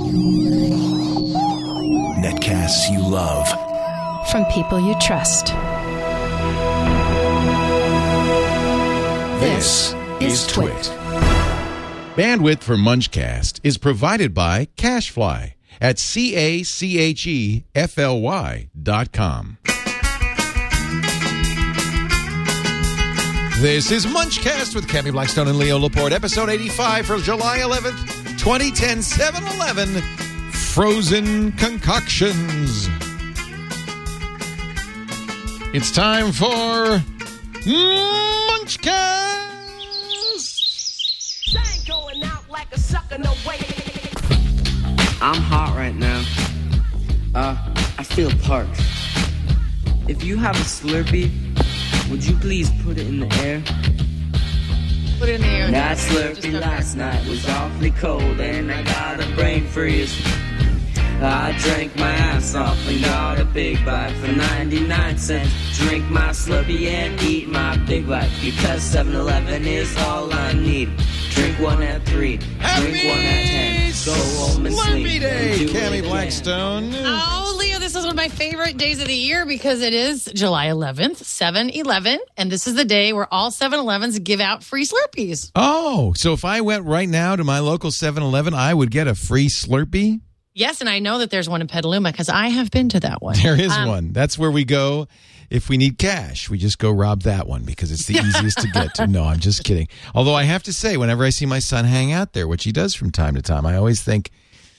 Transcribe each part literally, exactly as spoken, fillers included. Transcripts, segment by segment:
Netcasts you love. From people you trust. This is Twit. Bandwidth for Munchcast is provided by CacheFly at C A C H E F L Y dot com. This is Munchcast with Cammie Blackstone and Leo Laporte, episode eighty-five for July eleventh, twenty ten, seven eleven, Frozen Concoctions. It's time for Munchcast! Going out like a sucker, no way. I'm hot right now. Uh, I feel parched. If you have a Slurpee, would you please put it in the air? Put it in the air. That Slurpee last night was awfully cold and I got a brain freeze. I drank my ass off and got a big bite for ninety-nine cents. Drink my Slurpee and eat my big bite because seven eleven is all I need. Drink one at three, Happy drink one at ten, go home and sleep. Slurpee Day, and do Cammie it Blackstone. Oh, Leo, this is one of my favorite days of the year because it is July eleventh, seven eleven, and this is the day where all seven elevens give out free Slurpees. Oh, so if I went right now to my local seven eleven, I would get a free Slurpee? Yes, and I know that there's one in Petaluma because I have been to that one. There is Um, one. That's where we go if we need cash. We just go rob that one because it's the easiest to get to. No, I'm just kidding. Although I have to say, whenever I see my son hang out there, which he does from time to time, I always think,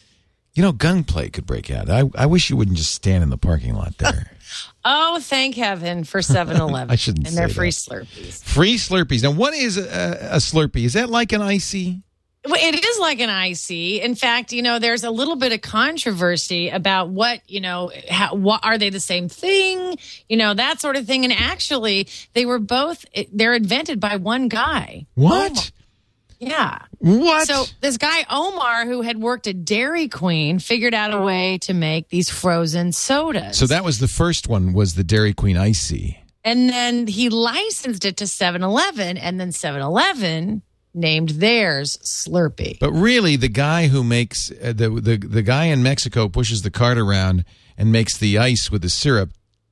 you know, gunplay could break out. I, I wish you wouldn't just stand in the parking lot there. Oh, thank heaven for seven eleven. I shouldn't And say their that. free Slurpees. Free Slurpees. Now, what is a, a Slurpee? Is that like an icy? Well, it is like an icy. In fact, you know, there's a little bit of controversy about what, you know, how, what, are they the same thing? You know, that sort of thing. And actually, they were both, they're invented by one guy. What? Omar. Yeah. What? So this guy, Omar, who had worked at Dairy Queen, figured out a way to make these frozen sodas. So that was the first one, was the Dairy Queen Icy. And then he licensed it to seven eleven, and then seven eleven named theirs Slurpee. But really, the guy who makes uh, the, the the guy in Mexico pushes the cart around and makes the ice with the syrup,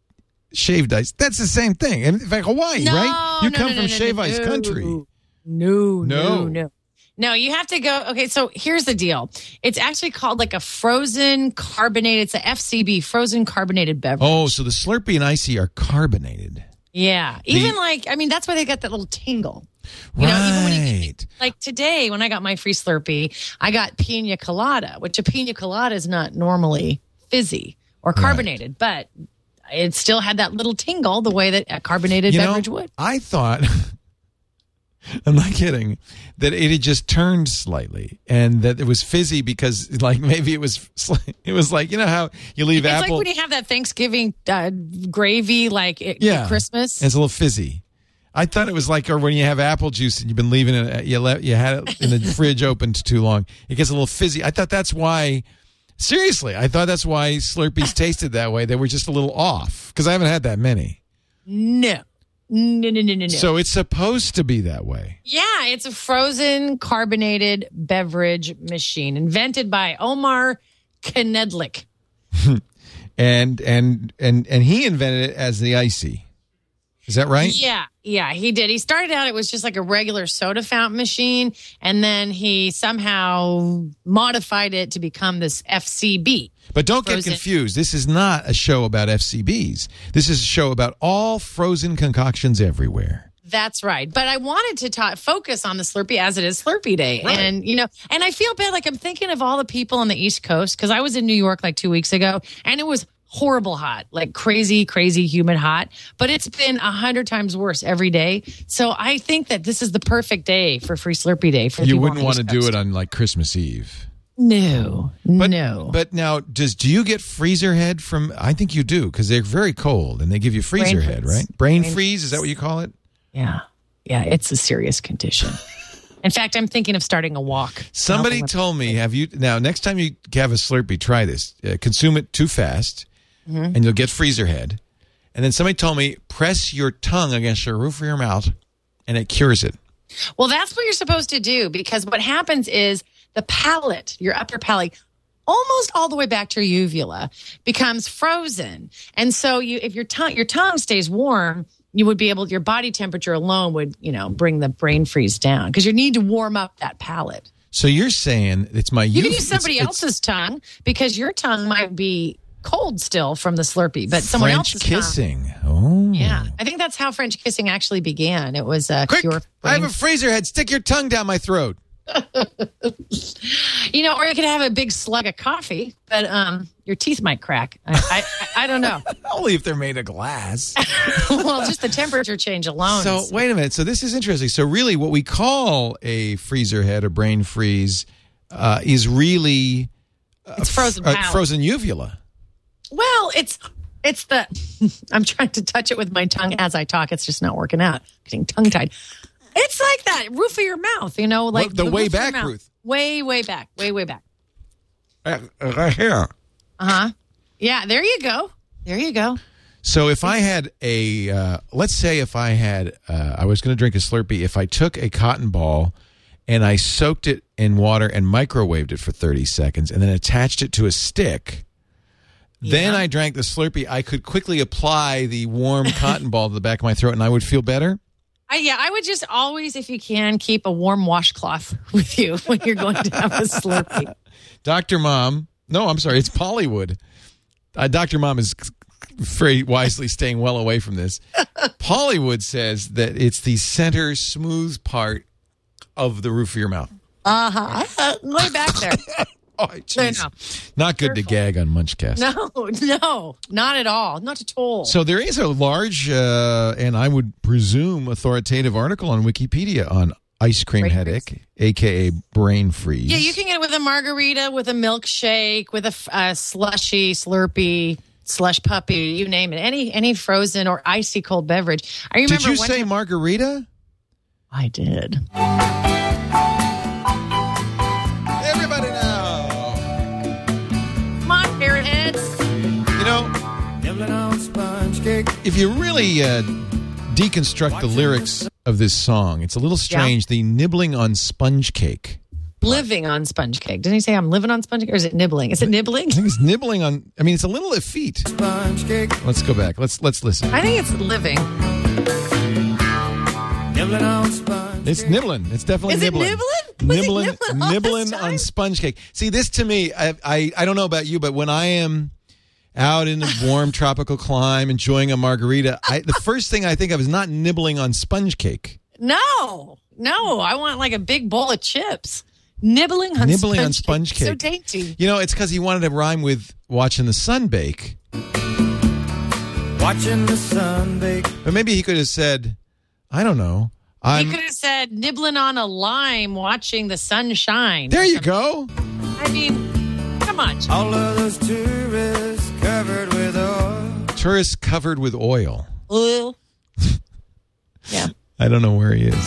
shaved ice. That's the same thing. And in fact, Hawaii, No, right? You no, come no, from no, shave no, ice no. country. No, No. no, no. No, you have to go. Okay, so here's the deal. It's actually called like a frozen carbonated, it's a F C B, frozen carbonated beverage. Oh, so the Slurpee and Icy are carbonated. Yeah. The- Even like, I mean, that's why they got that little tingle. You right. know, even when you get, like today, when I got my free Slurpee, I got pina colada, which a pina colada is not normally fizzy or carbonated, but it still had that little tingle the way that a carbonated you beverage know, would. I thought, I'm not kidding, that it had just turned slightly and that it was fizzy because like maybe it was, it was like, you know how you leave It's apple. like when you have that Thanksgiving uh, gravy, like at Yeah. Christmas. It's a little fizzy. I thought it was like, or when you have apple juice and you've been leaving it, you let you had it in the fridge open too long, it gets a little fizzy. I thought that's why. Seriously, I thought that's why Slurpees tasted that way. They were just a little off because I haven't had that many. No. No, no, no, no, no. So it's supposed to be that way. Yeah, it's a frozen carbonated beverage machine invented by Omar Knedlik. And and and and he invented it as the icy. Is that right? Yeah, yeah, he did. He started out, it was just like a regular soda fountain machine, and then he somehow modified it to become this F C B. But don't get Frozen. confused. This is not a show about F C Bs. This is a show about all frozen concoctions everywhere. That's right. But I wanted to ta- focus on the Slurpee as it is Slurpee Day. Right. And, you know, and I feel bad. Like I'm thinking of all the people on the East Coast because I was in New York like two weeks ago and it was horrible hot, like crazy, crazy humid hot. But it's been a hundred times worse every day. So I think that this is the perfect day for Free Slurpee Day. For the You people on wouldn't the want to East do Coast. it on like Christmas Eve. No, But, no. But now, does do you get freezer head from? I think you do because they're very cold and they give you freezer Brain head, freeze. right? Brain, Brain freeze, is that what you call it? Yeah. Yeah. It's a serious condition. In fact, I'm thinking of starting a walk. Somebody told me, have you now? Next time you have a Slurpee, try this. Uh, consume it too fast, Mm-hmm. and you'll get freezer head. And then somebody told me, press your tongue against the roof of your mouth, and it cures it. Well, that's what you're supposed to do because what happens is the palate, your upper palate, almost all the way back to your uvula, becomes frozen. And so you, if your tongue, your tongue stays warm, you would be able, your body temperature alone would, you know, bring the brain freeze down because you need to warm up that palate. So you're saying it's my You uv- can use somebody it's, else's it's tongue because your tongue might be cold still from the Slurpee, but someone French else's kissing. tongue. Oh. Yeah. I think that's how French kissing actually began. It was a Quick, cure. I have a freezer head. Stick your tongue down my throat. You know, or you could have a big slug of coffee, but um, your teeth might crack. I, I, I don't know. Only if they're made of glass. Well, just the temperature change alone. So is- wait a minute. So this is interesting. So really, what we call a freezer head or brain freeze uh, is really it's frozen a palate. frozen uvula. Well, it's it's the. I'm trying to touch it with my tongue as I talk. It's just not working out. Getting tongue tied. It's like that roof of your mouth, you know, like What, the way roof of your back, mouth. Ruth? Way, way back, way, way back. Right here. Uh huh. Yeah, there you go. There you go. So if I had a, uh, let's say if I had, uh, I was going to drink a Slurpee. If I took a cotton ball and I soaked it in water and microwaved it for thirty seconds and then attached it to a stick, then I drank the Slurpee, I could quickly apply the warm cotton ball to the back of my throat and I would feel better. I, yeah, I would just always, if you can, keep a warm washcloth with you when you're going to have a Slurpee. Doctor Mom, no, I'm sorry, it's Pollywood. Uh, Doctor Mom is very wisely staying well away from this. Pollywood says that it's the center smooth part of the roof of your mouth. Uh-huh. Way back there. Oh, geez. No, Not good to gag on Munchcast. No, no, not at all. Not at all. So there is a large, uh, and I would presume authoritative article on Wikipedia on ice cream Brain headache, a k a brain freeze. Yeah, you can get it with a margarita, with a milkshake, with a f- uh, slushy, Slurpee, slush puppy, you name it. Any any frozen or icy cold beverage. I remember Did you one say time- margarita? I did. Everybody know. Come on, parrot heads. You know, if you really uh, deconstruct the lyrics of this song, it's a little strange. The nibbling on sponge cake. Living on sponge cake. Didn't he say I'm living on sponge cake? Or is it nibbling? Is it nibbling? I think it's nibbling on. I mean, it's a little effete. Sponge cake. Let's go back. Let's let's listen. I think it's living. Nibbling on sponge It's cake. nibbling. It's definitely Is it nibbling. nibbling? Was he Nibbling, nibbling all this nibbling time? on sponge cake. See, this to me, I, I I don't know about you, but when I am out in a warm tropical clime enjoying a margarita, I, the first thing I think of is not nibbling on sponge cake. No, no. I want like a big bowl of chips. Nibbling on Nibbling sponge on sponge cake. So dainty. You know, it's because he wanted to rhyme with watching the sun bake. Watching the sun bake. But maybe he could have said, I don't know. You I'm, could have said nibbling on a lime, watching the sun shine. there you go. I mean, come on. All of those tourists covered with oil. Tourist covered with oil. Ooh. Yeah. I don't know where he is.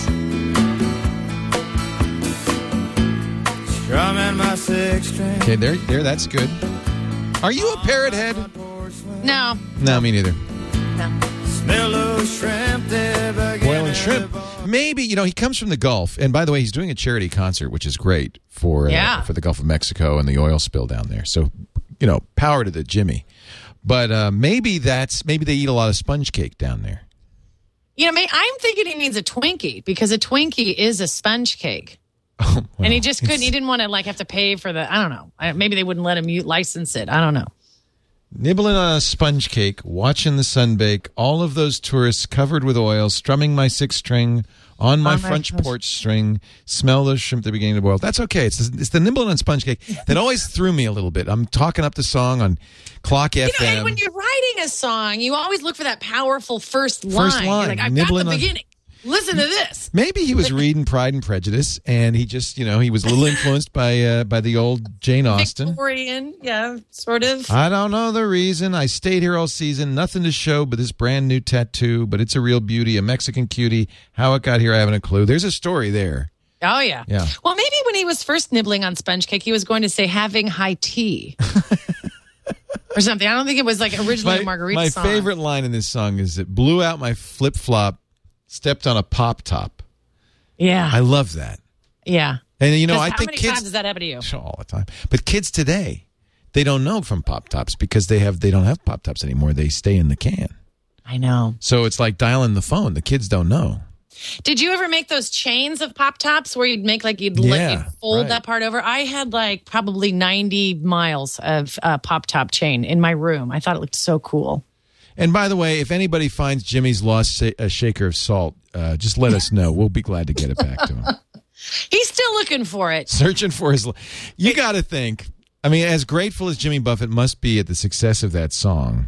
Strumming my six string. Okay, there, there. That's good. Are you a parrot head? No. No, me neither. No. Smell those shrimp there. Oil and shrimp. Maybe, you know, he comes from the Gulf. And by the way, he's doing a charity concert, which is great for uh, Yeah. for the Gulf of Mexico and the oil spill down there. So, you know, power to the Jimmy. But uh, maybe that's, maybe they eat a lot of sponge cake down there. You know, I'm thinking he means a Twinkie because a Twinkie is a sponge cake. Oh, well, And he just couldn't, it's- he didn't want to like have to pay for the, I don't know. I- Maybe they wouldn't let him u- license it. I don't know. Nibbling on a sponge cake, watching the sun bake, all of those tourists covered with oil, strumming my six string on my On my French French- porch string, smell those shrimp at the beginning to boil. That's okay. It's the, it's the nibbling on sponge cake that always threw me a little bit. I'm talking up the song on Clock You F know, M. and when you're writing a song, you always look for that powerful first line. First You're line, like, I've nibbling got the on- beginning. Listen to this. Maybe he was reading Pride and Prejudice, and he just, you know, he was a little influenced by uh, by the old Jane Austen. Victorian, yeah, sort of. I don't know the reason. I stayed here all season. Nothing to show but this brand new tattoo, but it's a real beauty, a Mexican cutie. How it got here, I haven't a clue. There's a story there. Oh, yeah. Yeah. Well, maybe when he was first nibbling on sponge cake, he was going to say having high tea. Or something. I don't think it was like originally My, a margarita my song. favorite line in this song is it blew out my flip flop, stepped on a pop top. Yeah. I love that. yeah. And you know, 'Cause I how think many kids times does that happen to you? all the time. But kids today, they don't know from Pop Tops because they have they don't have Pop Tops anymore. They stay in the can. I know. So it's like dialing the phone. The kids don't know. Did you ever make those chains of Pop Tops where you'd make like you'd, Yeah, let, you'd fold right. that part over? I had like probably ninety miles of uh, Pop Top chain in my room. I thought it looked so cool. And by the way, if anybody finds Jimmy's lost sa- a shaker of salt, uh, just let us know. We'll be glad to get it back to him. He's still looking for it. Searching for his. You got to think. I mean, as grateful as Jimmy Buffett must be at the success of that song,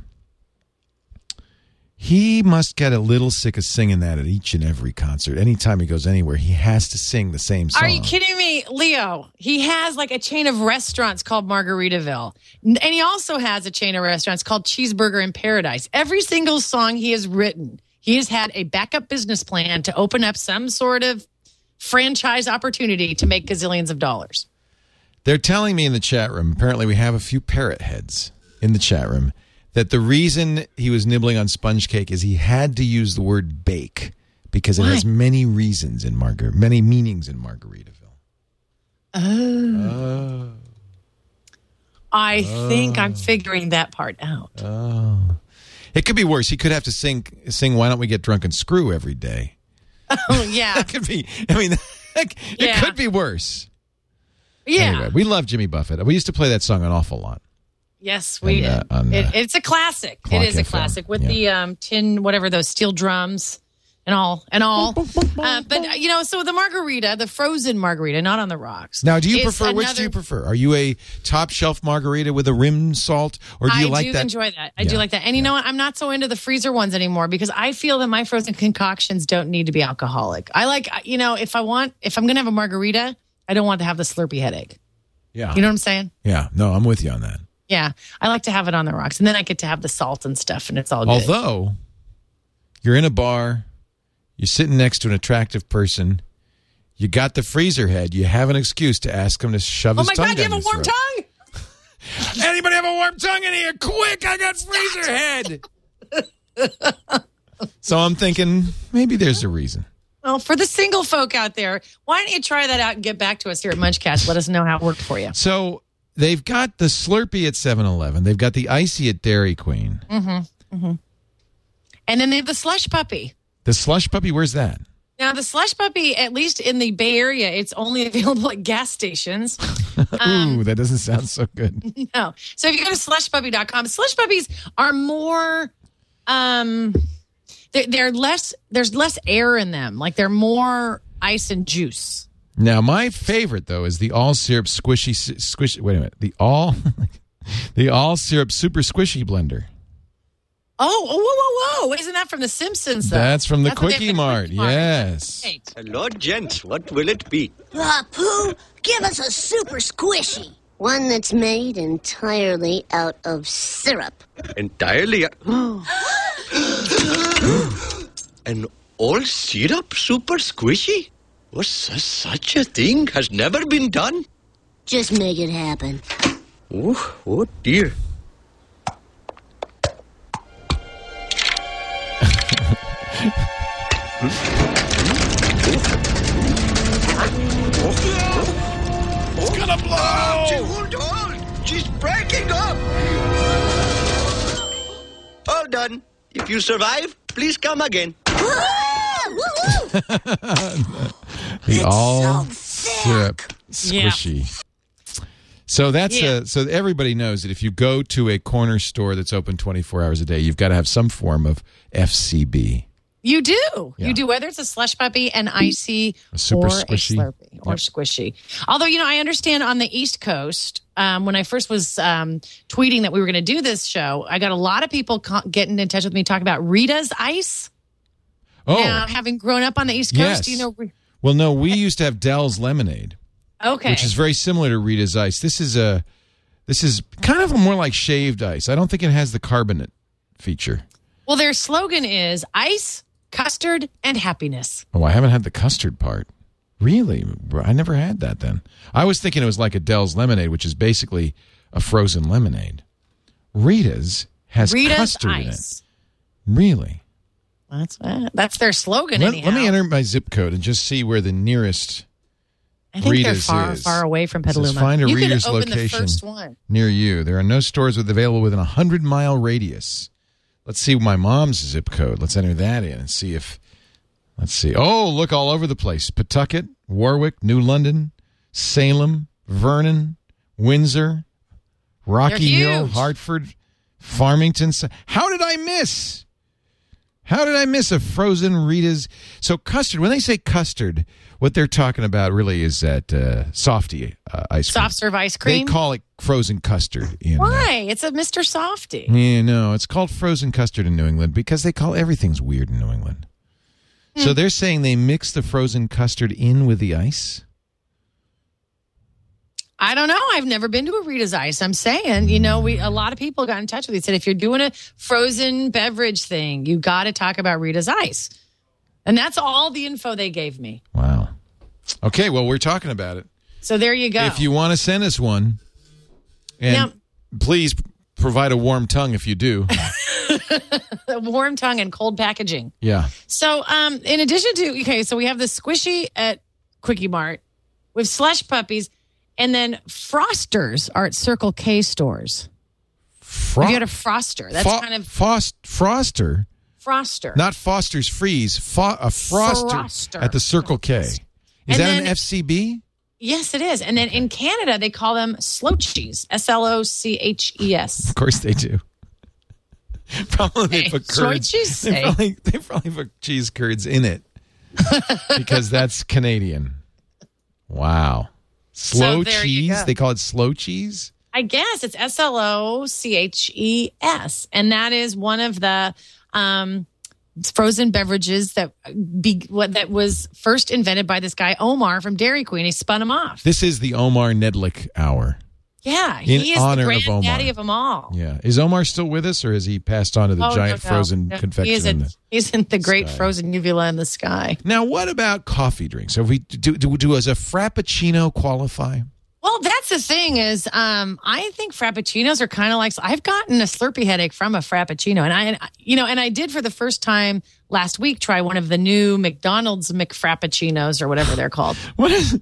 he must get a little sick of singing that at each and every concert. Anytime he goes anywhere, he has to sing the same song. Are you kidding me, Leo? He has like a chain of restaurants called Margaritaville. And he also has a chain of restaurants called Cheeseburger in Paradise. Every single song he has written, he has had a backup business plan to open up some sort of franchise opportunity to make gazillions of dollars. They're telling me in the chat room, apparently we have a few parrot heads in the chat room, that the reason he was nibbling on sponge cake is he had to use the word bake because it Why? has many reasons in Margar, many meanings in Margaritaville. Oh. Oh. I think I'm figuring that part out. Oh. It could be worse. He could have to sing, sing Why Don't We Get Drunk and Screw every day. Oh, yeah. That could be, I mean, it Yeah. could be worse. Yeah. Anyway, we love Jimmy Buffett. We used to play that song an awful lot. Yes, we And, did. uh, on, uh, it, it's a classic. Clock It is a F M. classic with Yeah. the um, tin, whatever, those steel drums and all. and all. uh, but, uh, you know, so the margarita, the frozen margarita, not on the rocks. Now, do you is prefer, which do another- you prefer? Are you a top shelf margarita with a rim salt, or do you I like do that? enjoy that. I Yeah. do like that. And you know what? I'm not so into the freezer ones anymore because I feel that my frozen concoctions don't need to be alcoholic. I like, you know, if I want, if I'm going to have a margarita, I don't want to have the Slurpee headache. Yeah. You know what I'm saying? Yeah. No, I'm with you on that. Yeah. I like to have it on the rocks. And then I get to have the salt and stuff and it's all good. Although you're in a bar, you're sitting next to an attractive person, you got the freezer head, you have an excuse to ask him to shove Oh his my tongue God, you down have a your warm throat. tongue? Anybody have a warm tongue in here? Quick, I got freezer head. So I'm thinking maybe there's a reason. Well, for the single folk out there, why don't you try that out and get back to us here at Munchcast? Let us know how it worked for you. So they've got the Slurpee at seven eleven. They've got the Icy at Dairy Queen. Mm-hmm. Mm-hmm. And then they have the Slush Puppy. The Slush Puppy, where's that? Now, the Slush Puppy, at least in the Bay Area, it's only available at gas stations. Um, Ooh, that doesn't sound so good. No. So if you go to slush puppy dot com, slush puppies are more, um, they're, they're less, there's less air in them. Like they're more ice and juice. Now, my favorite, though, is the all syrup squishy, squishy, wait a minute, the all, the all syrup super squishy blender. Oh, whoa, whoa, whoa. Isn't that from The Simpsons, though? That's from the That's what they Quickie have at Mart, Quickie Mart. yes. Right. Hello, gents. What will it be? Ah, Pooh, give us a super squishy. One that's made entirely out of syrup. Entirely. An all syrup super squishy? Was such a thing has never been done? Just make it happen. Oh, oh dear. It's gonna blow! Hold on! She's breaking up! All done. If you survive, please come again. The all so syrup squishy. So that's Yeah. a, so everybody knows that if you go to a corner store that's open twenty-four hours a day, you've got to have some form of F C B. You do. Yeah. You do, whether it's a slush puppy, an icy, A super or squishy. a Slurpee, or Yep. squishy. Although, you know, I understand on the East Coast, um, when I first was um, tweeting that we were going to do this show, I got a lot of people co- getting in touch with me talking about Rita's Ice. Oh, Now, having grown up on the East Coast, yes. do you know? Re- Well, no, we used to have Dell's Lemonade, Okay. which is very similar to Rita's Ice. This is a, this is kind of more like shaved ice. I don't think it has the carbonate feature. Well, their slogan is ice, custard, and happiness. Oh, I haven't had the custard part. Really? I never had that then. I was thinking it was like a Dell's Lemonade, which is basically a frozen lemonade. Rita's has Rita's custard Ice. in it. Really? That's uh, that's their slogan. Let, anyhow. let me enter my zip code and just see where the nearest I think Rita's they're far, is. far away from It says, Petaluma. find a you Rita's could open location the first one. near you. There are no stores with available within a hundred mile radius. Let's see my mom's zip code. Let's enter that in and see if. Let's see. Oh, look all over the place: Pawtucket, Warwick, New London, Salem, Vernon, Windsor, Rocky Hill, Hartford, Farmington. How did I miss? How did I miss a frozen Rita's? So custard, when they say custard, what they're talking about really is that uh, softy uh, ice cream. Soft serve ice cream? They call it frozen custard. In, Why? It's a Mister Softy. Uh, yeah, no, it's called frozen custard in New England because they call everything's weird in New England. Hmm. So they're saying they mix the frozen custard in with the ice? I don't know. I've never been to a Rita's Ice. I'm saying, you know, we a lot of people got in touch with me. Said if you're doing a frozen beverage thing, you got to talk about Rita's Ice, and that's all the info they gave me. Wow. Okay, well, we're talking about it. So there you go. If you want to send us one, and now, please provide a warm tongue if you do. warm tongue and cold packaging. Yeah. So, um, in addition to okay, so we have the Squishy at Quickie Mart, we have Slush Puppies. And then Frosters are at Circle K stores. Fro- Have you had a Froster? That's Fo- kind of Fost- Froster, Froster, not Foster's Freeze. Fo- a Froster, Froster at the Circle K. Is and that then, an F C B? Yes, it is. And then in Canada, they call them Slochies. S L O C H E S. Of course they do. Probably they put curds. They probably, they probably put cheese curds in it because that's Canadian. Wow. Slow so cheese? They call it slow cheese? I guess it's S L O C H E S. And that is one of the um, frozen beverages that be, what, that was first invented by this guy, Omar, from Dairy Queen. He spun them off. This is the Omar Nedlick Hour. Yeah. In he is honor the of Omar. granddaddy of them all. Yeah. Is Omar still with us, or has he passed on to the oh, giant no, no. frozen no. confection? He is in, in the he's in the great sky. frozen uvula in the sky. Now, what about coffee drinks? Have we do, do, do as a Frappuccino qualify? Well, that's the thing is, um, I think Frappuccinos are kind of like, I've gotten a Slurpee headache from a Frappuccino. And I, and, you know, and I did for the first time last week try one of the new McDonald's McFrappuccinos or whatever they're called. What is,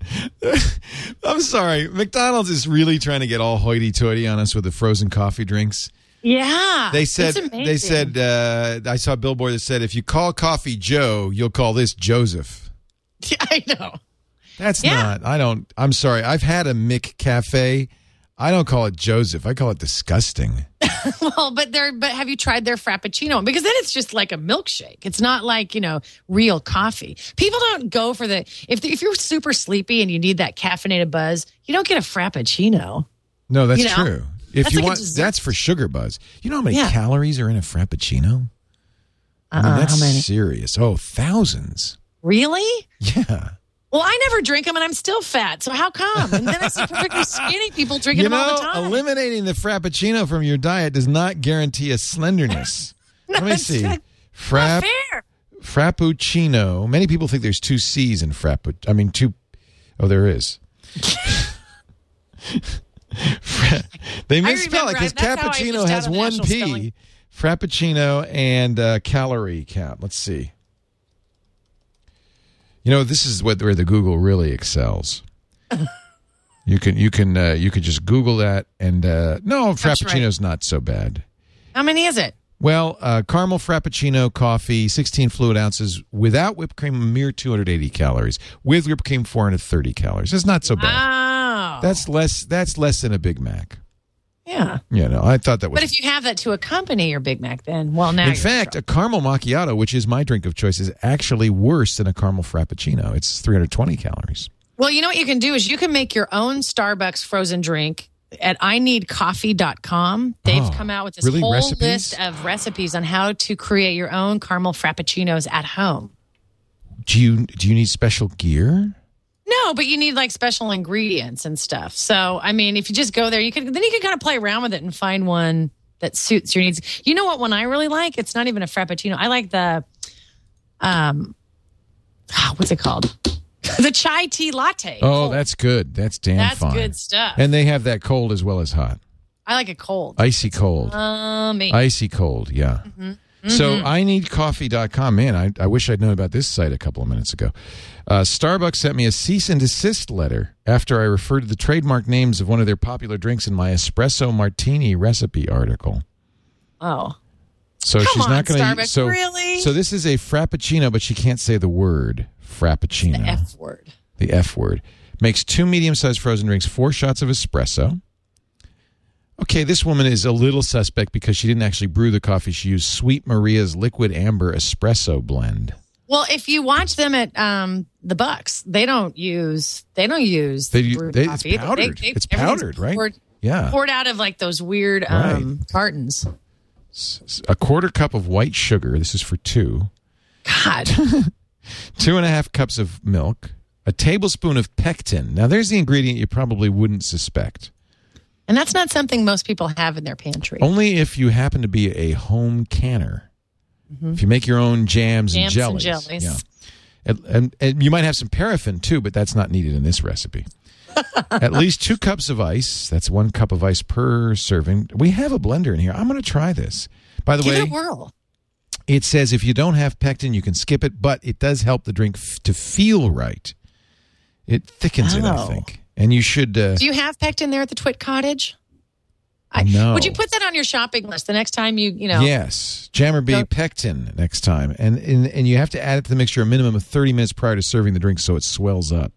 I'm sorry. McDonald's is really trying to get all hoity-toity on us with the frozen coffee drinks. Yeah. They said, it's amazing. they said, uh, I saw a billboard that said, if you call coffee Joe, you'll call this Joseph. Yeah, I know. That's yeah. not, I don't, I'm sorry. I've had a McCafe. I don't call it Joseph. I call it disgusting. Well, but they're, but have you tried their Frappuccino? Because then it's just like a milkshake. It's not like, you know, real coffee. People don't go for the, if, if you're super sleepy and you need that caffeinated buzz, you don't get a Frappuccino. No, that's you know? true. If that's you like want, that's for sugar buzz. You know how many yeah. calories are in a Frappuccino? I mean, uh, that's how many? serious. Oh, thousands. Really? Yeah. Well, I never drink them, and I'm still fat. So how come? And then I see perfectly skinny people drinking you know, them all the time. Eliminating the Frappuccino from your diet does not guarantee a slenderness. no, Let me it's see. not Frapp, fair. Frappuccino. Many people think there's two C's in Frappu. I mean, two. Oh, there is. Fra- they misspell it because cappuccino has one P. Spelling. Frappuccino and uh, calorie count. Let's see. You know, this is what where the Google really excels. you can you can uh, you could just Google that, and uh, no, Frappuccino's right. Not so bad. How many is it? Well, uh, caramel Frappuccino coffee, sixteen fluid ounces, without whipped cream, a mere two hundred eighty calories. With whipped cream, four hundred thirty calories. It's not so bad. Wow. That's less. That's less than a Big Mac. Yeah. Yeah, no, I thought that was. But if you have that to accompany your Big Mac, then, well, now in fact, a caramel macchiato, which is my drink of choice, is actually worse than a caramel Frappuccino. It's three hundred twenty calories. Well, you know what you can do is you can make your own Starbucks frozen drink at I need coffee dot com. They've oh, come out with this really? whole Recipes? list of recipes on how to create your own caramel Frappuccinos at home. Do you do you need special gear? No, but you need like special ingredients and stuff. So, I mean, if you just go there, you can then you can kind of play around with it and find one that suits your needs. You know what one I really like? It's not even a Frappuccino. I like the um what's it called? The chai tea latte. Oh, cold. That's good. That's damn That's fine. good stuff. And they have that cold as well as hot. I like it cold. Icy cold. Yummy. Icy cold, yeah. Mm-hmm. So I need coffee dot com. Man, I, I wish I'd known about this site a couple of minutes ago. Uh, Starbucks sent me a cease and desist letter after I referred to the trademark names of one of their popular drinks in my espresso martini recipe article. Oh. So Come she's on, not going to Starbucks, so really? So this is a frappuccino, but she can't say the word frappuccino. The F word. The F word. Makes two medium-sized frozen drinks, four shots of espresso. Okay, this woman is a little suspect because she didn't actually brew the coffee. She used Sweet Maria's liquid amber espresso blend. Well, if you watch them at um, the Bucks, they don't use they don't use They, brewed they, it's coffee. powdered. They- they- it's everything's powdered, right? Poured, Yeah. poured out of like those weird um, cartons. A quarter cup of white sugar. This is for two. God. Two and a half cups of milk. A tablespoon of pectin. Now, there's the ingredient you probably wouldn't suspect. And that's not something most people have in their pantry. Only if you happen to be a home canner. Mm-hmm. If you make your own jams, Jams and and jellies. jellies. Yeah. And, and, and you might have some paraffin, too, but that's not needed in this recipe. At least two cups of ice. That's one cup of ice per serving. We have a blender in here. I'm going to try this. By the Give way, it a whirl. it says if you don't have pectin, you can skip it, but it does help the drink f- to feel right. It thickens it, I Oh. think. And you should... Uh, Do you have pectin there at the Twit Cottage? I, No. Would you put that on your shopping list the next time you, you know? Yes. Jammer B Go- pectin next time. And, and and you have to add it to the mixture a minimum of thirty minutes prior to serving the drink so it swells up.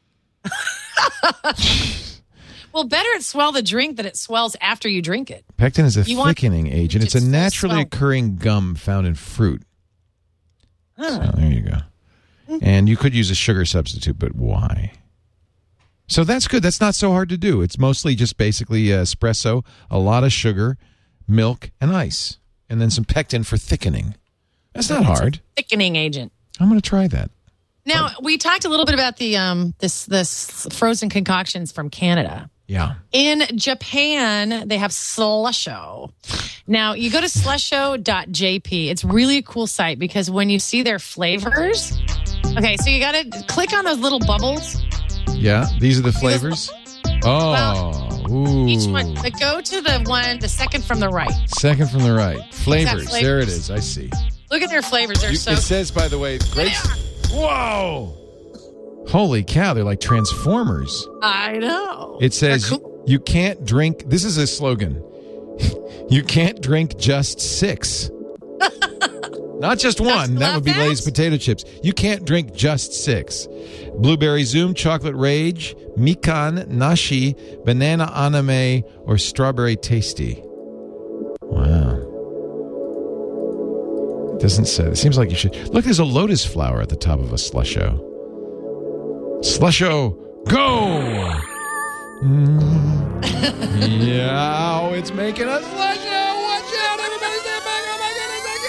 Well, better it swell the drink than it swells after you drink it. Pectin is a You want- thickening agent. It's a It's naturally swell. occurring gum found in fruit. Huh. So there you go. And you could use a sugar substitute, but why? So that's good. That's not so hard to do. It's mostly just basically uh, espresso, a lot of sugar, milk, and ice, and then some pectin for thickening. That's not hard. Thickening agent. I'm going to try that. Now, we talked a little bit about the um this this frozen concoctions from Canada. Yeah. In Japan, they have Slusho. Now, you go to slusho dot j p. It's really a cool site because when you see their flavors, okay, so you got to click on those little bubbles. Yeah. These are the flavors. Oh. Ooh. Each one, but go to the one, the second from the right. Second from the right. Flavors. flavors. There it is. I see. Look at their flavors. They're You- so it says, by the way, great. Whoa. Holy cow. They're like Transformers. I know. It says They're cool. you can't drink. This is a slogan. You can't drink just six. Not just one. That love would be that? Lay's potato chips. You can't drink just six. Blueberry Zoom, Chocolate Rage, Mikan, Nashi, Banana Anime, or Strawberry Tasty. Wow. It doesn't say. It seems like you should. Look, there's a lotus flower at the top of a Slusho. Slusho, go! Mm. Yeah, oh, it's making a Slusho. Watch out, everybody stand back. Oh my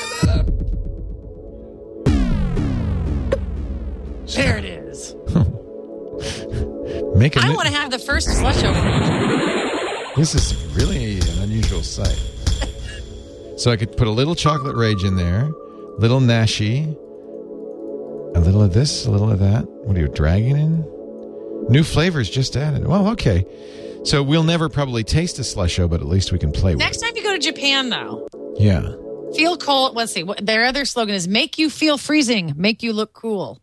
goodness, There it is. Make a I new- want to have the first Slusho. This is really an unusual sight. So I could put a little Chocolate Rage in there, little Nashi, a little of this, a little of that. What are you, dragging in? New flavors just added. Well, okay. So we'll never probably taste a Slusho, but at least we can play with Next it. time you go to Japan, though, Yeah. feel cold. Let's see. What, their other slogan is "Make you feel freezing, make you look cool."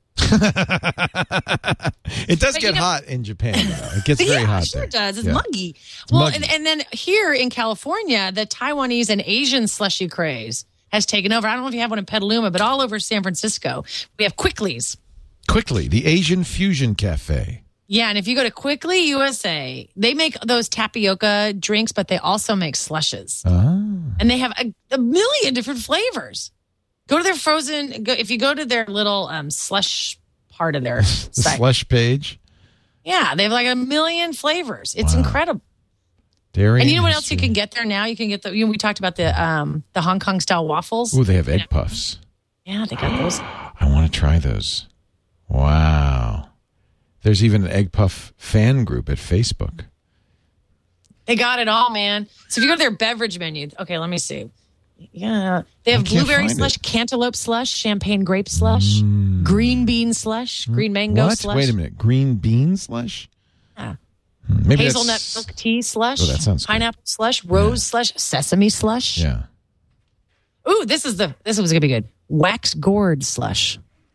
It does But get you know- hot in Japan. Though. It gets very yeah, hot it sure there. does. It's Yeah. muggy. Well, muggy. And, and then here in California, the Taiwanese and Asian slushy craze has taken over. I don't know if you have one in Petaluma, but all over San Francisco, we have Quicklies. Quickly, the Asian Fusion Cafe. Yeah, and if you go to Quickly U S A, they make those tapioca drinks, but they also make slushes. Ah. And they have a, a million different flavors. Go to their frozen, go, if you go to their little um, slush part of their The site. slush page. Yeah, they have like a million flavors. It's Wow. incredible. Dairy. And you know what else you history. can get there now? You can get the, you know, we talked about the um, the Hong Kong style waffles. Ooh, they have egg puffs. Yeah, they got those. I want to try those. Wow. There's even an egg puff fan group at Facebook. They got it all, man. So if you go to their beverage menu, okay, let me see. Yeah, they have I can't blueberry find slush, it. cantaloupe slush, champagne grape slush, green bean slush, green mango What? slush. Wait a minute. Green bean slush? Yeah. Hmm, Maybe Hazelnut that's- milk tea slush, Oh, that sounds good. pineapple slush, rose slush, sesame slush. Yeah. Ooh, this is the this was gonna be good. Wax gourd slush.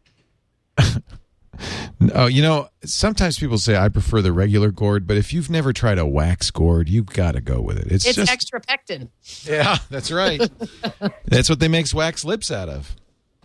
Oh, you know, sometimes people say I prefer the regular gourd, but if you've never tried a wax gourd, you've got to go with it. It's, It's just extra pectin. yeah, that's right. That's what they make wax lips out of.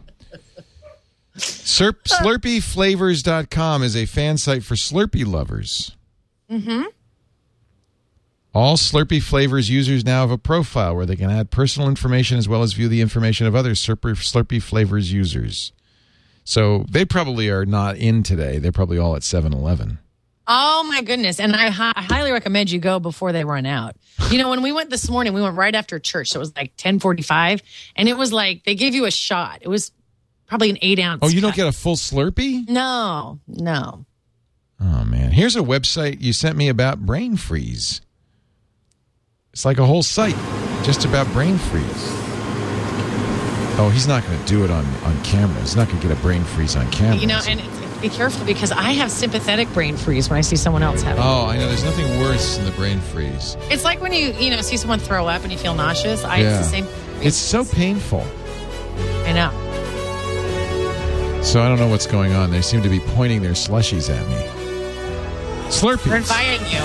Slurp, Slurpee Flavors dot com is a fan site for Slurpee lovers. Mm-hmm. All Slurpee Flavors users now have a profile where they can add personal information as well as view the information of other Slurpee, Slurpee Flavors users. So they probably are not in today. They're probably all at seven eleven. Oh, my goodness. And I, hi- I highly recommend you go before they run out. You know, when we went this morning, we went right after church. So it was like ten forty-five. And it was like they gave you a shot. It was probably an eight ounce. Oh, you don't cup. get a full Slurpee? No, no. Oh, man. Here's a website you sent me about brain freeze. It's like a whole site just about brain freeze. Oh, he's not going to do it on, on camera. He's not going to get a brain freeze on camera. You know, and it's, be careful because I have sympathetic brain freeze when I see someone else have it. Oh, I know. There's nothing worse than the brain freeze. It's like when you, you know, see someone throw up and you feel nauseous. I, Yeah. It's the same. It's so painful. I know. So I don't know what's going on. They seem to be pointing their slushies at me. They're Slurpees. inviting you.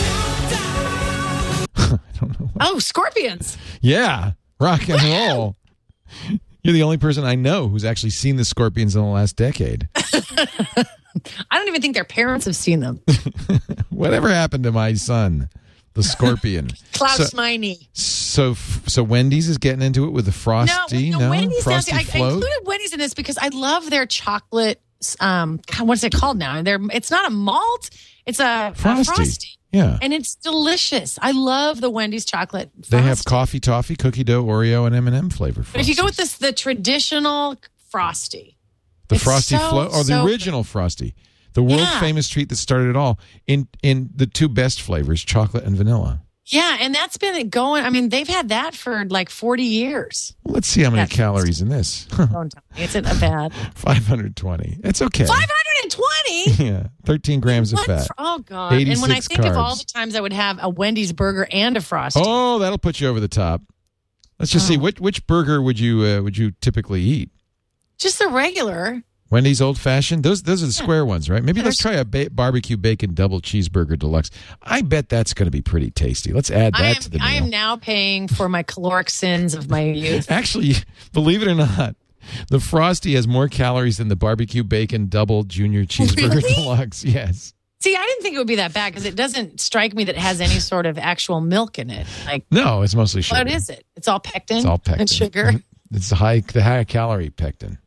I don't know. Oh, scorpions. Yeah. Rock and roll. You're the only person I know who's actually seen the Scorpions in the last decade. I don't even think their parents have seen them. Whatever happened to my son, the Scorpion? Klaus so, Meine. so, so Wendy's is getting into it with the Frosty. No, No, no, Wendy's. Now, Frosty see, I, I float. included Wendy's in this because I love their chocolate. Um, God, what's it called now? They're, it's not a malt. It's a Frosty. A Frosty. Yeah. And it's delicious. I love the Wendy's chocolate Frosty. They have coffee toffee, cookie dough, Oreo, and M and M flavor. Frosties. But if you go with this, the traditional Frosty, the it's Frosty so, float or the so original Frosty, the world Yeah. famous treat that started it all in in the two best flavors, chocolate and vanilla. yeah, and that's been going. I mean, they've had that for like forty years. Well, let's see how many That's- calories in this. Don't tell me. It's a bad. five hundred twenty. It's okay. five hundred twenty? Yeah, thirteen grams of What fat. for- Oh, God. And when I eighty-six think of all carbs. the times I would have a Wendy's burger and a Frosty. Oh, that'll put you over the top. Let's just see Oh. which which burger would you uh, would you typically eat? Just the regular. Wendy's old fashioned. Those those are the Yeah. square ones, right? Maybe Yeah, let's try a ba- barbecue bacon double cheeseburger deluxe. I bet that's going to be pretty tasty. Let's add that I am, to the meal. I am now paying for my caloric sins of my youth. Actually, believe it or not, the Frosty has more calories than the barbecue bacon double junior cheeseburger Really? deluxe. Yes. See, I didn't think it would be that bad because it doesn't strike me that it has any sort of actual milk in it. Like, No, it's mostly sugar. what is it? It's all pectin. It's all pectin. and sugar. It's the high the high calorie pectin.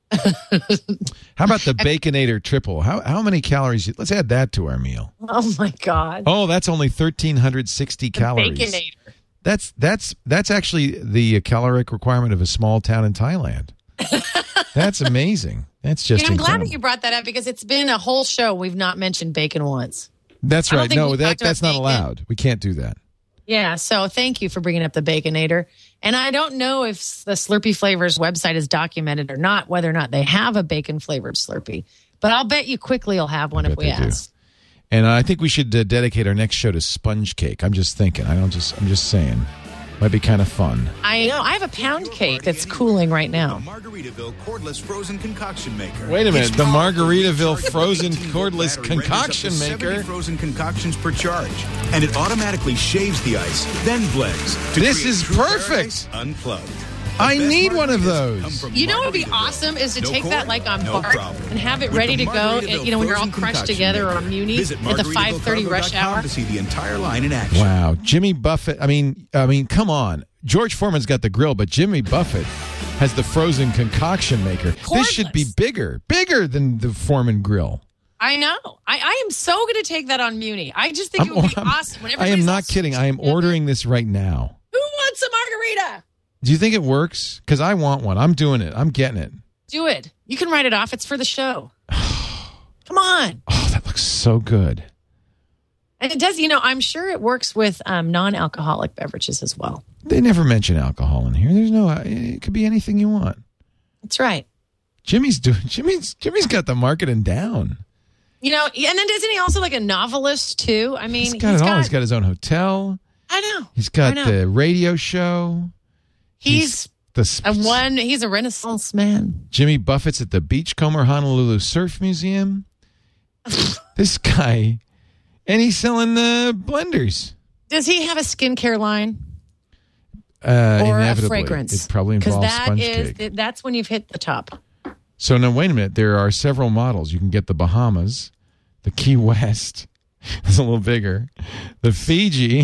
How about the Baconator triple? How how many calories? Let's add that to our meal. Oh my God. Oh, that's only one thousand three hundred sixty calories. Baconator. That's that's that's actually the caloric requirement of a small town in Thailand. That's amazing. That's just You know, I'm glad incredible. that you brought that up because it's been a whole show we've not mentioned bacon once. That's I don't right. think No, we that talked about that's not bacon. allowed. We can't do that. Yeah, so thank you for bringing up the Baconator. And I don't know if the Slurpee Flavors website is documented or not, whether or not they have a bacon flavored Slurpee. But I'll bet you quickly you'll have one I if bet we they do. ask. And I think we should uh, dedicate our next show to sponge cake. I'm just thinking. I don't just. I'm just saying. Might be kind of fun. I know. I have a pound cake that's cooling right now. Margaritaville cordless frozen concoction maker. Wait a minute. Each The powerful Margaritaville rechargeable frozen eighteen volt cordless battery renders up to concoction seventy maker. frozen concoctions per charge, and it automatically shaves the ice, then blends. To This create is true perfect. paradise Unplugged. The I best need one of margaritas those. come from You know what would be Margaritaville. awesome is to No take cord, that like on no Bart problem. and have it With ready the to go. Margaritaville You know, when you're all frozen crushed concoction together maker. or muni Visit at the five thirty margaritaville rush cargo dot com hour. to see the entire line in action. Wow, Jimmy Buffett. I mean, I mean, come on. George Foreman's got the grill, but Jimmy Buffett has the frozen concoction maker. This should be Cordless. bigger, bigger than the Foreman grill. I know. I, I am so going to take that on Muni. I just think it I'm- would be I'm- awesome. When I am everybody's all not kidding. I am together. ordering this right now. Who wants a margarita? Do you think it works? Because I want one. I'm doing it. I'm getting it. Do it. You can write it off. It's for the show. Come on. Oh, that looks so good. And it does, you know, I'm sure it works with um, non-alcoholic beverages as well. They never mention alcohol in here. There's no. It could be anything you want. That's right. Jimmy's doing. Jimmy's Jimmy's got the marketing down. You know, and then isn't he also like a novelist too? I mean, He's got it all. He's got his own hotel. I know. He's I got know. the radio show. He's the The sp- And one, he's a Renaissance man. Jimmy Buffett's at the Beachcomber Honolulu Surf Museum. This guy, and he's selling the blenders. Does he have a skincare line? Uh, Or a inevitably. fragrance? It probably involves that sponge is, cake. that's when you've hit the top. So now, wait a minute. There are several models. You can get the Bahamas, the Key West. It's a little bigger. The Fiji,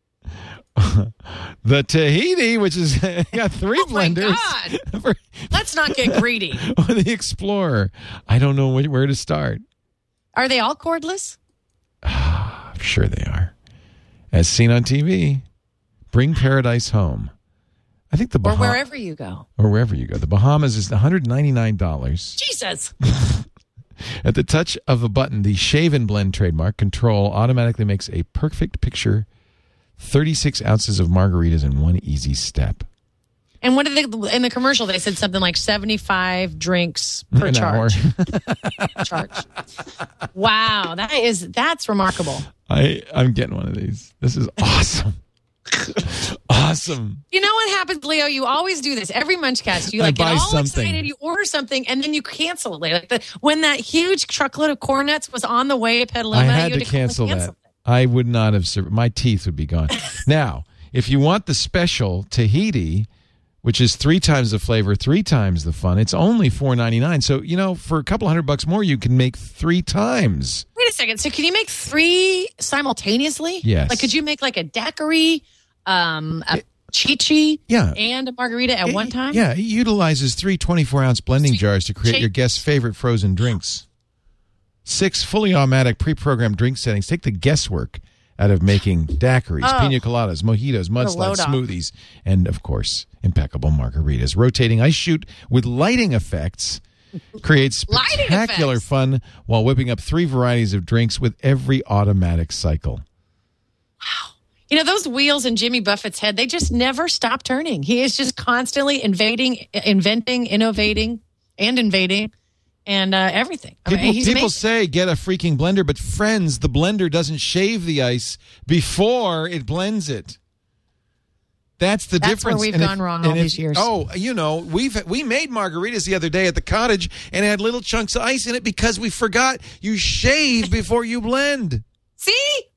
the Tahiti, which is got three Oh my blenders. God. For- Let's not get greedy. or the Explorer. I don't know wh- where to start. Are they all cordless? I'm sure they are. As seen on T V, bring paradise home. I think the Or Bahamas, wherever you go. or wherever you go. The Bahamas is one hundred ninety-nine dollars. Jesus. At the touch of a button, the Shave and Blend trademark control automatically makes a perfect picture. thirty-six ounces of margaritas in one easy step. And what did they, in the commercial, they said something like seventy-five drinks per An charge. hour. charge. Wow. That is, that's remarkable. I, I'm getting one of these. This is awesome. Awesome. You know what happens, Leo? You always do this. Every Munchcast, you I like get buy all something. excited, you order something, and then you cancel it later. Like the, when that huge truckload of cornets was on the way to Petaluma, I had you to had to cancel cancel that. I would not have served. My teeth would be gone. Now, if you want the special Tahiti, which is three times the flavor, three times the fun, it's only four ninety-nine. So, you know, for a couple hundred bucks more, you can make three times. Wait a second. So can you make three simultaneously? Yes. Like, could you make like a daiquiri, um, a chichi, Yeah. and a margarita at one time? Yeah, it utilizes three twenty-four ounce blending jars to create Shake- your guests' favorite frozen drinks. Six fully automatic pre-programmed drink settings take the guesswork out of making daiquiris, Oh. pina coladas, mojitos, What a mudslides, load off. smoothies, and, of course, impeccable margaritas. Rotating ice chute with lighting effects creates Lighting spectacular effects. fun while whipping up three varieties of drinks with every automatic cycle. You know, those wheels in Jimmy Buffett's head, they just never stop turning. He is just constantly invading, inventing, innovating, and invading, and uh, everything. I mean, People, he's people amazing. say get a freaking blender, but friends, the blender doesn't shave the ice before it blends it. That's the That's difference. where we've And if- gone wrong and all if- these years. Oh, you know, we've we made margaritas the other day at the cottage and it had little chunks of ice in it because we forgot you shave before you blend. See?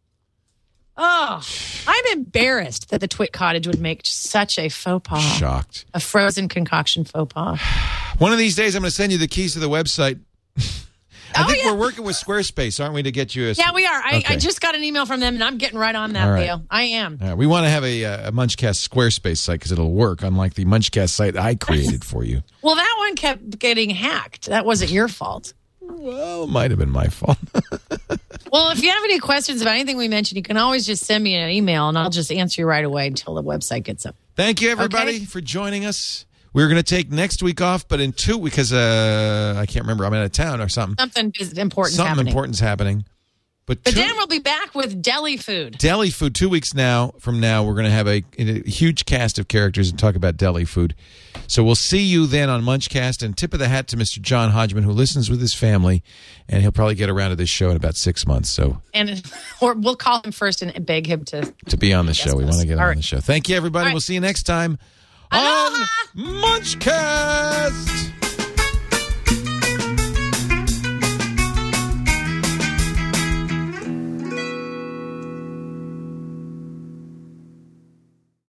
Oh, I'm embarrassed that the Twit Cottage would make such a faux pas. Shocked. A frozen concoction faux pas. One of these days, I'm going to send you the keys to the website. I Oh, think yeah. we're working with Squarespace, aren't we, to get you a... Yeah, we are. I, Okay. I just got an email from them, and I'm getting right on that, All right. Leo. I am. All right, we want to have a, uh, a Munchcast Squarespace site because it'll work, unlike the Munchcast site I created for you. Well, that one kept getting hacked. That wasn't your fault. Well, it might have been my fault. Well, if you have any questions about anything we mentioned, you can always just send me an email, and I'll just answer you right away until the website gets up. Thank you, everybody, Okay. for joining us. We're going to take next week off, but in two, because uh, I can't remember, I'm out of town or something. Something is important Something happening. important's happening. But, But two, then we'll be back with deli food. deli food, two weeks now from now, we're going to have a, a huge cast of characters and talk about deli food. So we'll see you then on Munchcast, and tip of the hat to Mister John Hodgman, who listens with his family, and he'll probably get around to this show in about six months. So And or we'll call him first and beg him to. to be on the show, we us. want to get him All on right. the show. Thank you, everybody. All right. We'll see you next time on Aloha. Munchcast.